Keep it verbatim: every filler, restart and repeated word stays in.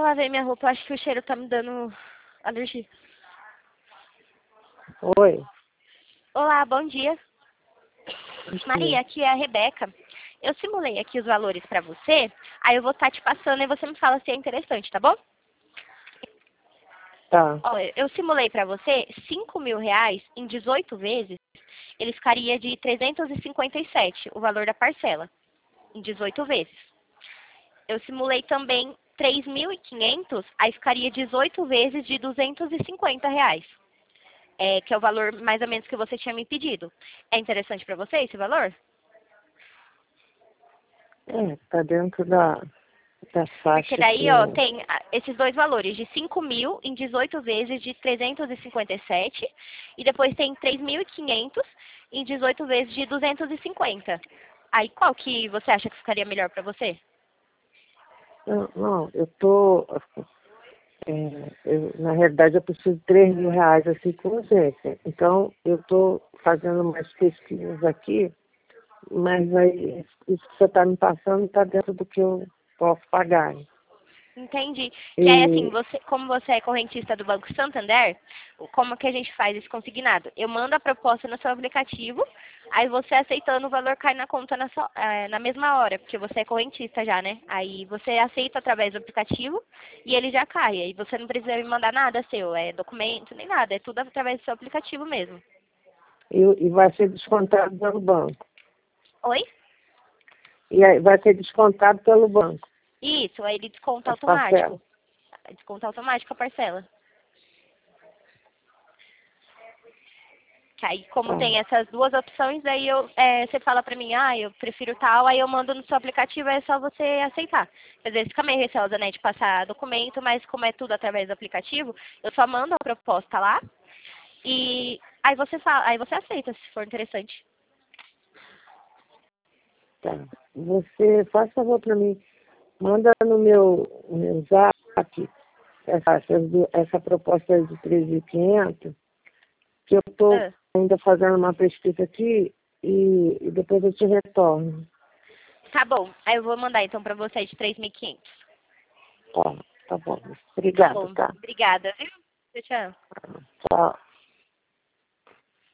lavei minha roupa, acho que o cheiro tá me dando alergia. Oi. Olá, bom dia. Sim. Maria, aqui é a Rebeca. Eu simulei aqui os valores pra você, aí eu vou estar te passando e você me fala se é interessante, tá bom? Tá. Ó, eu simulei pra você cinco mil reais em dezoito vezes, ele ficaria de trezentos e cinquenta e sete, o valor da parcela, em dezoito vezes. Eu simulei também três mil e quinhentos, aí ficaria dezoito vezes de duzentos e cinquenta reais. É, que é o valor mais ou menos que você tinha me pedido. É interessante pra você esse valor? É, tá dentro da, da Porque faixa que daí, ó, eu... tem ah, esses dois valores, de cinco mil em dezoito vezes de trezentos e cinquenta e sete, e depois tem três mil e quinhentos em dezoito vezes de duzentos e cinquenta. Aí, qual que você acha que ficaria melhor pra você? Não, não, eu tô... é, eu, na realidade, eu preciso de três mil reais assim com urgência. Então, eu tô fazendo mais pesquisas aqui, mas aí, isso que você está me passando está dentro do que eu posso pagar. Entendi. Que aí, assim, E, você, como você é correntista do Banco Santander, como que a gente faz esse consignado? Eu mando a proposta no seu aplicativo, aí você aceitando o valor cai na conta na, sua- eh, na mesma hora, porque você é correntista já, né? Aí você aceita através do aplicativo e ele já cai. Aí você não precisa me mandar nada seu, é documento nem nada, é tudo através do seu aplicativo mesmo. e, e vai ser descontado pelo banco. Oi? E aí vai ser descontado pelo banco, Isso, aí ele desconta as parcelas. automático. Desconta automático a parcela. Que aí, como Tá, tem essas duas opções, aí eu, é, você fala pra mim, ah, eu prefiro tal, aí eu mando no seu aplicativo, é só você aceitar. Às vezes fica meio receosa, né, de passar documento, mas como é tudo através do aplicativo, eu só mando a proposta lá e aí você fala, aí você aceita, se for interessante. tá. Você faz favor para mim, manda no meu, no meu zap essa, essas du- essa proposta aí de três mil e quinhentos, que eu estou Ah, ainda fazendo uma pesquisa aqui e, e depois eu te retorno. tá bom, aí eu vou mandar então pra você de três mil e quinhentos. Tá, tá bom. Tá Obrigado, bom, tá? obrigada, viu? Tchau, tchau. Tchau.